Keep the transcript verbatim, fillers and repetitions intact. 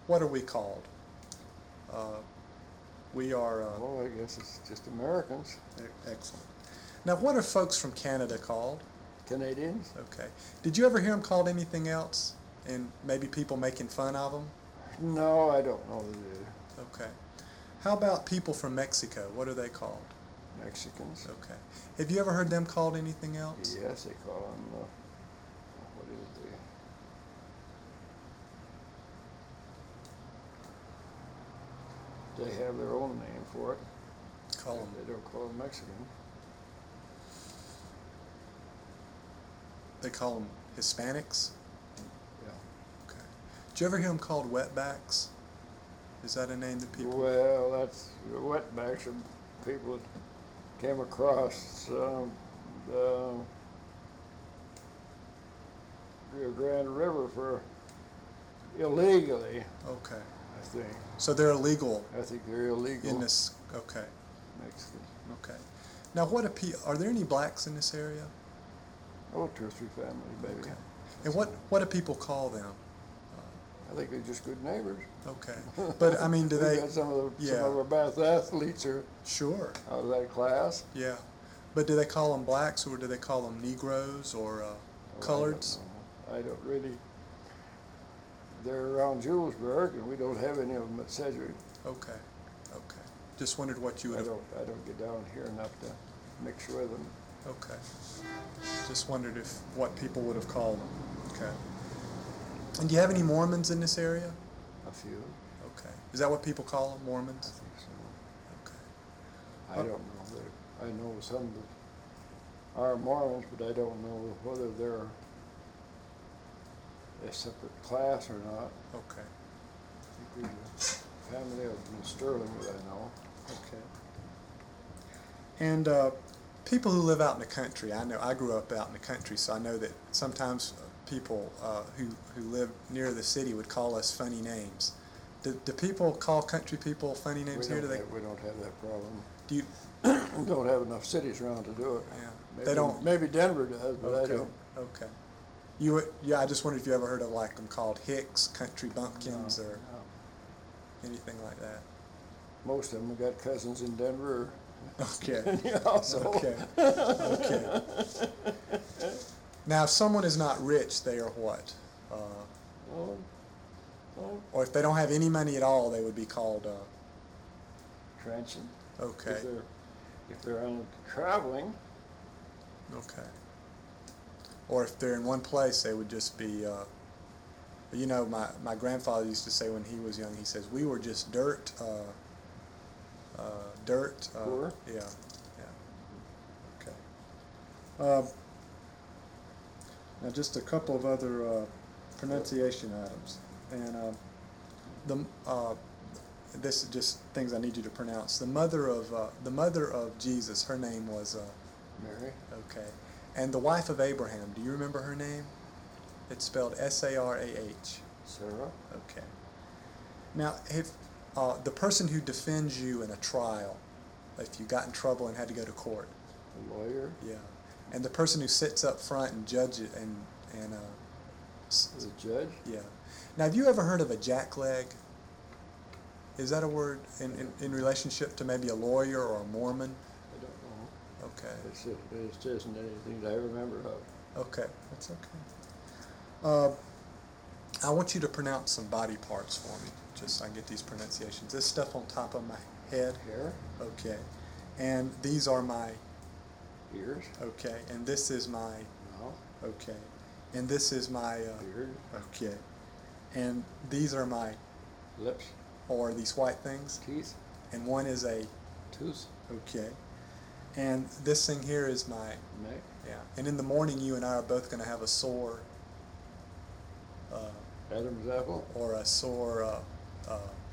what are we called? Uh, we are. Uh, well, I guess it's just Americans. Excellent. Now, what are folks from Canada called? Canadians. Okay. Did you ever hear them called anything else? And maybe people making fun of them? No, I don't know. Okay. How about people from Mexico? What are they called? Mexicans. Okay. Have you ever heard them called anything else? Yes, they call them, uh, what is it? They have their own name for it. Call them. They don't call them Mexican. They call them Hispanics? Yeah. Okay. Did you ever hear them called wetbacks? Is that a name that people... Well, that's the wetbacks are people that came across um, the Rio Grande River for illegally. Okay. I think. So they're illegal. I think they're illegal. In this, okay. Mexican. Okay. Now, what are, are there any blacks in this area? Oh, two or three families, maybe. Okay. And what, what do people call them? I think they're just good neighbors. Okay. But, I mean, do they... got some of, the, yeah. some of our best athletes are sure. out of that class. Yeah. But do they call them blacks, or do they call them Negroes, or uh, oh, coloreds? I don't, I don't really... They're around Julesburg, and we don't have any of them at Sedgwick. Okay. Okay. Just wondered what you would I have... don't, I don't get down here enough to mix with them. Okay. Just wondered if what people would have called them. Okay. And do you have any Mormons in this area? A few. Okay. Is that what people call them, I Mormons? think so. Okay. I don't know. They're, I know some that are Mormons, but I don't know whether they're a separate class or not. Okay. I think there's a family of in Sterling that I know. Okay. And uh, people who live out in the country, I know I grew up out in the country, so I know that sometimes people uh, who, who live near the city would call us funny names. Do, do people call country people funny names we here? Do they? Have, we don't have that problem. Do you? We don't have enough cities around to do it. Yeah. Maybe, They don't. Maybe Denver does, but Okay. I don't. Okay. You would, yeah. I just wondered if you ever heard of like them called Hicks, country bumpkins, No, or no. anything like that. Most of them have got cousins in Denver. Okay. Yeah, so. Okay. Okay. Now, if someone is not rich, they are what? Uh, Well, well, or if they don't have any money at all, they would be called. Uh, transient. okay. If they're, if they're on traveling, Okay. Or if they're in one place, they would just be. Uh, you know, my my grandfather used to say when he was young. He says we were just dirt. Uh, uh, dirt. Uh, Poor? Yeah. Yeah. Okay. Um, now, just a couple of other uh, pronunciation items, and uh, the uh, this is just things I need you to pronounce. The mother of uh, the mother of Jesus, her name was uh, Mary. okay, and the wife of Abraham. Do you remember her name? It's spelled S A R A H. Sarah. Okay. Now, if uh, the person who defends you in a trial, if you got in trouble and had to go to court, A lawyer. yeah, and the person who sits up front and judges and and uh, s- The judge. yeah. Now, have you ever heard of a jackleg? Is that a word in, in, in relationship to maybe a lawyer or a Mormon? I don't know. Okay. It's, it isn't anything that I remember of. Okay, that's okay. Uh, I want you to pronounce some body parts for me, just so I can get these pronunciations. This stuff on top of my head. Hair. Okay. And these are my, Ears. okay. And this is my, Mouth. okay. And this is my, uh, Beard. okay. And these are my, Lips. or these white things. Teeth. And one is a, Tooth. okay. And this thing here is my, Neck. yeah. And in the morning, you and I are both going to have a sore, uh, Adam's apple. or a sore uh, uh,